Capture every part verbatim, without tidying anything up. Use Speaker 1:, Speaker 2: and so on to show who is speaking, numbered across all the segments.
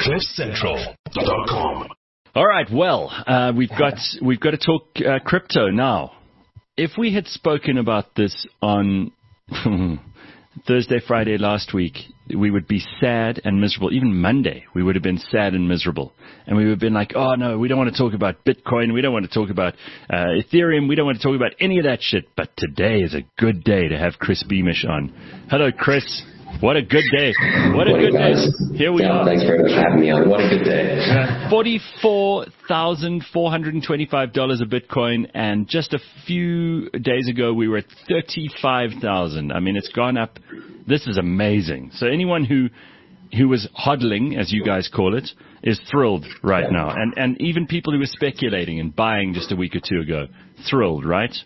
Speaker 1: cliff central dot com.
Speaker 2: All right, well, uh, we've got we've got to talk uh, crypto now. If we had spoken about this on Thursday, Friday last week, we would be sad and miserable. Even Monday, we would have been sad and miserable. And we would have been like, oh, no, we don't want to talk about Bitcoin. We don't want to talk about uh, Ethereum. We don't want to talk about any of that shit. But today is a good day to have Chris Beamish on. Hello, Chris. What a good day. What a
Speaker 3: Morning,
Speaker 2: good
Speaker 3: guys.
Speaker 2: day. Here we
Speaker 3: yeah,
Speaker 2: are.
Speaker 3: Thanks very much for having me on. What a good day.
Speaker 2: Uh, forty-four thousand four hundred twenty-five dollars a Bitcoin, and just a few days ago we were at thirty-five thousand dollars. I mean, it's gone up. This is amazing. So anyone who who was hodling, as you guys call it, is thrilled right
Speaker 3: yeah.
Speaker 2: now. And, and even people who were speculating and buying just a week or two ago, thrilled, right?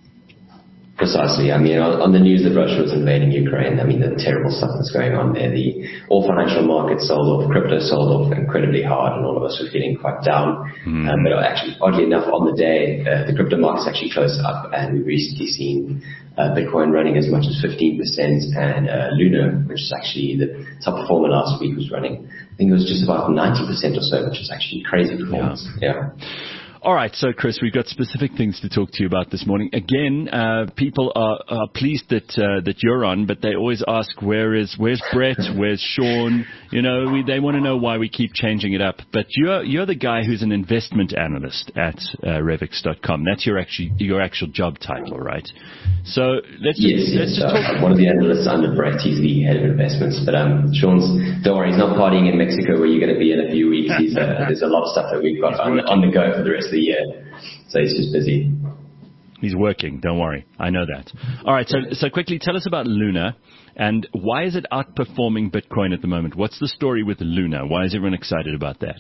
Speaker 3: Precisely. I mean, on, on the news that Russia was invading Ukraine, I mean, the terrible stuff that's going on there. The all financial markets sold off, crypto sold off incredibly hard, and all of us were feeling quite down. Mm. Um, but actually, oddly enough, on the day, uh, the crypto markets actually closed up, and we've recently seen uh, Bitcoin running as much as fifteen percent, and uh, Luna, which is actually the top performer last week, was running, I think it was just about ninety percent or so, which is actually crazy performance. Yeah. yeah.
Speaker 2: All right, so Chris, we've got specific things to talk to you about this morning. Again, uh, people are, are pleased that uh, that you're on, but they always ask, where is where's Brett, where's Sean? You know, we, they want to know why we keep changing it up. But you're you're the guy who's an investment analyst at uh, Revix dot com. That's your actually your actual job title, right? So let's just,
Speaker 3: yes,
Speaker 2: let's
Speaker 3: yes.
Speaker 2: just
Speaker 3: Uh,
Speaker 2: talk.
Speaker 3: One of the analysts under Brett, he's the head of investments. But um, Sean's, don't worry, he's not partying in Mexico where you're going to be in a few weeks. He's, uh, there's a lot of stuff that we've got on, on the go for the rest of the year. So he's just busy.
Speaker 2: He's working. Don't worry. I know that. All right. So, so quickly, tell us about Luna and why is it outperforming Bitcoin at the moment? What's the story with Luna? Why is everyone excited about that?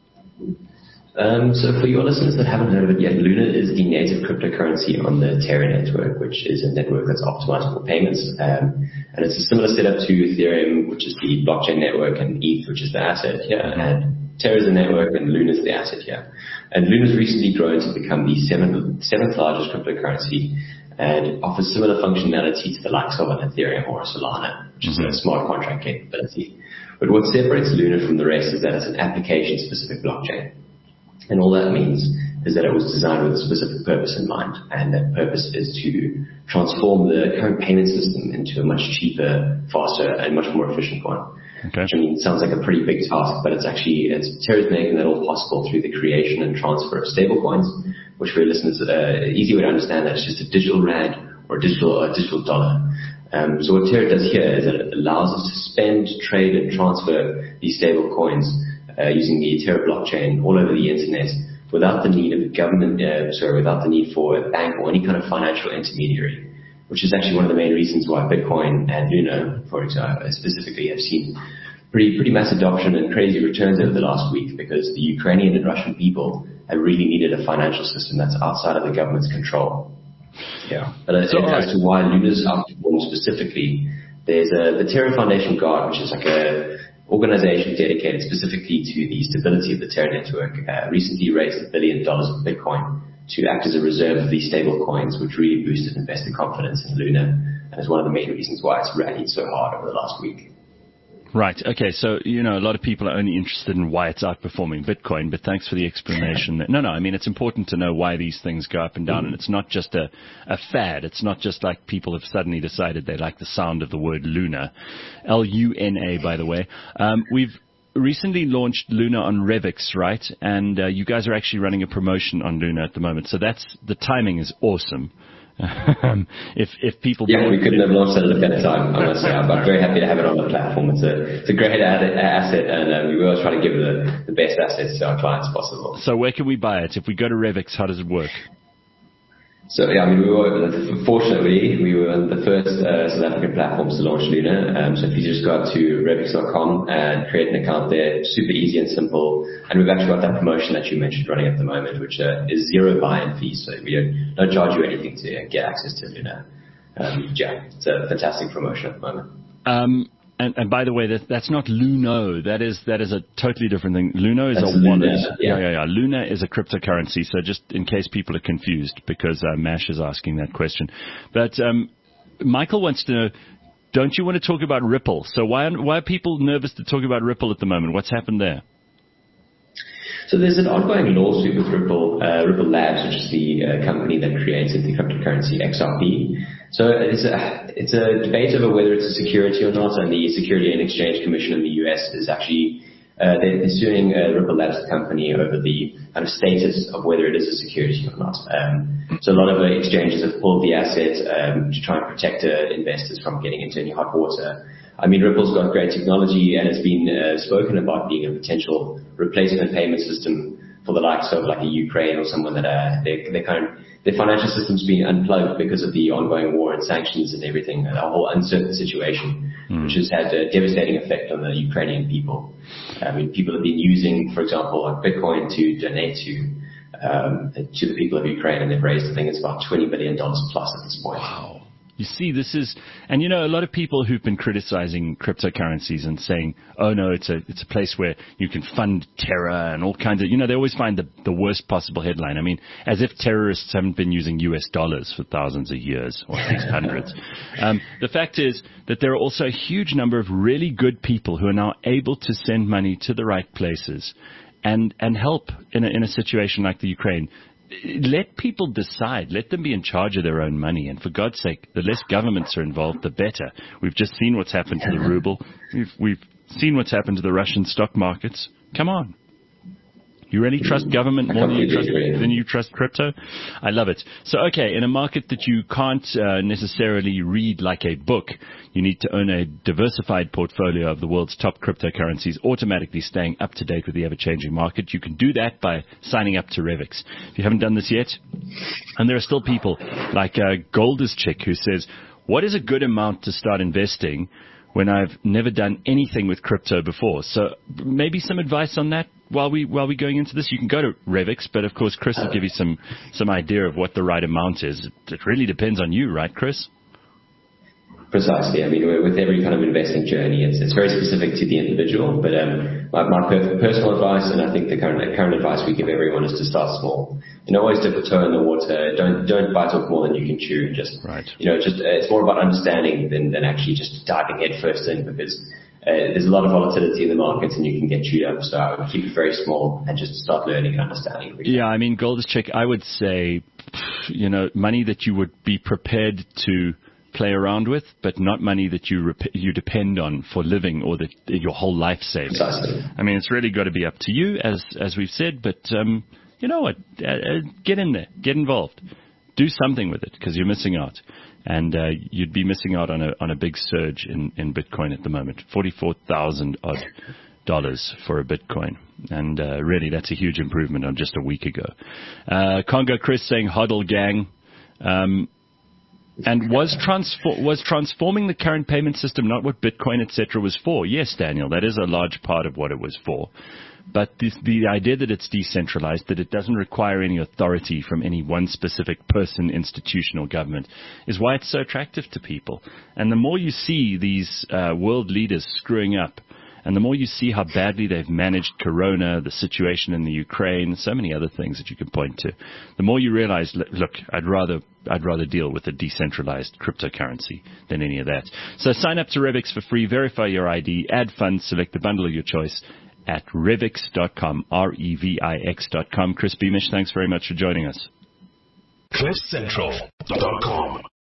Speaker 3: Um, so for your listeners that haven't heard of it yet, Luna is the native cryptocurrency on the Terra network, which is a network that's optimized for payments. Um, and it's a similar setup to Ethereum, which is the blockchain network, and E T H, which is the asset here. And Terra is the network, and Luna is the asset here. And Luna's recently grown to become the seventh, seventh largest cryptocurrency, and offers similar functionality to the likes of an Ethereum or a Solana, which is mm-hmm. a smart contract capability. But what separates Luna from the rest is that it's an application-specific blockchain. And all that means is that it was designed with a specific purpose in mind, and that purpose is to transform the current payment system into a much cheaper, faster, and much more efficient one.
Speaker 2: Okay.
Speaker 3: Which, I mean, sounds like a pretty big task, but it's actually, it's Terra's making that all possible through the creation and transfer of stablecoins, which for your listeners, uh, easy way to understand that it's just a digital rand or a digital, a digital dollar. Um, so what Terra does here is that it allows us to spend, trade, and transfer these stablecoins Uh, using the Terra blockchain all over the internet without the need of a government, uh, sorry, without the need for a bank or any kind of financial intermediary, which is actually one of the main reasons why Bitcoin and Luna, for example, specifically have seen pretty, pretty mass adoption and crazy returns over the last week, because the Ukrainian and Russian people have really needed a financial system that's outside of the government's control. Yeah. But uh, so, as to why Luna's outperformed specifically, there's a, the Terra Foundation Guard, which is like a organization dedicated specifically to the stability of the Terra network, uh, recently raised a billion dollars of Bitcoin to act as a reserve of these stable coins, which really boosted investor confidence in Luna, and is one of the main reasons why it's rallied so hard over the last week.
Speaker 2: Right. Okay. So, you know, a lot of people are only interested in why it's outperforming Bitcoin, but thanks for the explanation. No, no, I mean, it's important to know why these things go up and down, and it's not just a, a fad. It's not just like people have suddenly decided they like the sound of the word Luna. L U N A, by the way. Um, we've recently launched Luna on Revix, right? And uh, you guys are actually running a promotion on Luna at the moment. So that's, the timing is awesome. Um, if if people
Speaker 3: yeah, we couldn't have launched it at a better time. Honestly, I'm very happy to have it on the platform. It's a it's a great ad, asset, and uh, we always try to give the the best assets to our clients possible.
Speaker 2: So where can we buy it? If we go to Revix, how does it work?
Speaker 3: So yeah, I mean, we were fortunately we were the first uh, South African platforms to launch Luna. Um, so if you just go out to Revix dot com and create an account there, super easy and simple. And we've actually got that promotion that you mentioned running at the moment, which uh, is zero buy-in fees. So we don't don't charge you anything to get access to Luna. Um, yeah, it's a fantastic promotion at the moment.
Speaker 2: Um, And, and by the way, that, that's not Luno. That is that is a totally different thing. Luno is
Speaker 3: that's
Speaker 2: a wallet.
Speaker 3: Luna, yeah.
Speaker 2: yeah, yeah, yeah. Luna is a cryptocurrency. So just in case people are confused, because uh, Mash is asking that question. But um, Michael wants to know, don't you want to talk about Ripple? So why why are people nervous to talk about Ripple at the moment? What's happened there?
Speaker 3: So there's an ongoing lawsuit with Ripple, uh, Ripple Labs, which is the uh, company that created the cryptocurrency X R P. So it's a, it's a debate over whether it's a security or not, and the Security and Exchange Commission in the U S is actually Uh, they're, they're suing uh, Ripple Labs, the company, over the kind of status of whether it is a security or not. Um, so a lot of uh, exchanges have pulled the asset um, to try and protect uh, investors from getting into any hot water. I mean, Ripple's got great technology and has been uh, spoken about being a potential replacement payment system for the likes of like a Ukraine or someone that uh, they they kind of their financial system's been unplugged because of the ongoing war and sanctions and everything, a whole uncertain situation, mm. which has had a devastating effect on the Ukrainian people. I mean, people have been using, for example, like Bitcoin to donate to um, to the people of Ukraine, and they've raised, I think it's about twenty billion dollars plus at this point.
Speaker 2: Wow. You see, this is, and you know, a lot of people who've been criticizing cryptocurrencies and saying, oh no, it's a, it's a place where you can fund terror and all kinds of, you know, they always find the, the worst possible headline. I mean, as if terrorists haven't been using U S dollars for thousands of years, or at least hundreds. Um, the fact is that there are also a huge number of really good people who are now able to send money to the right places and, and help in a, in a situation like the Ukraine. Let people decide. Let them be in charge of their own money. And for God's sake, the less governments are involved, the better. We've just seen what's happened to the ruble. We've, we've seen what's happened to the Russian stock markets. Come on. You really trust government more than you trust, than you trust crypto? I love it. So, okay, in a market that you can't uh, necessarily read like a book, you need to own a diversified portfolio of the world's top cryptocurrencies, automatically staying up to date with the ever-changing market. You can do that by signing up to Revix. If you haven't done this yet, and there are still people like uh, Golders Chick who says, what is a good amount to start investing when I've never done anything with crypto before? So maybe some advice on that while we while we're going into this. You can go to Revix, but of course Chris will give you some some idea of what the right amount is. It really depends on you, right, Chris?
Speaker 3: Precisely. I mean, with every kind of investing journey, it's it's very specific to the individual. But um, my, my personal advice, and I think the current current advice we give everyone, is to start small. You know, always dip a toe in the water. Don't don't bite off more than you can chew. Just
Speaker 2: right.
Speaker 3: You know, just uh, it's more about understanding than than actually just diving head first in, because uh, there's a lot of volatility in the markets and you can get chewed up. So I would keep it very small and just start learning and understanding.
Speaker 2: Yeah, I mean, Golders Chick, I would say, you know, money that you would be prepared to play around with, but not money that you rep- you depend on for living or that your whole life savings.
Speaker 3: Precisely.
Speaker 2: I mean, it's really got to be up to you, as as we've said. But um, you know what? Uh, uh, get in there, get involved, do something with it, because you're missing out, and uh, you'd be missing out on a on a big surge in, in Bitcoin at the moment, forty-four thousand odd dollars for a Bitcoin, and uh, really that's a huge improvement on just a week ago. Uh, Congo Chris saying hodl gang. Um, And was transfor- was transforming the current payment system not what Bitcoin, et cetera, was for? Yes, Daniel, that is a large part of what it was for. But this, the idea that it's decentralized, that it doesn't require any authority from any one specific person, institution, or government, is why it's so attractive to people. And the more you see these uh, world leaders screwing up, and the more you see how badly they've managed Corona, the situation in the Ukraine, so many other things that you can point to, the more you realize, look, I'd rather I'd rather deal with a decentralized cryptocurrency than any of that. So sign up to Revix for free, verify your I D, add funds, select the bundle of your choice at revix dot com, R E V I X dot com. Chris Beamish, thanks very much for joining us.
Speaker 1: cliff central dot com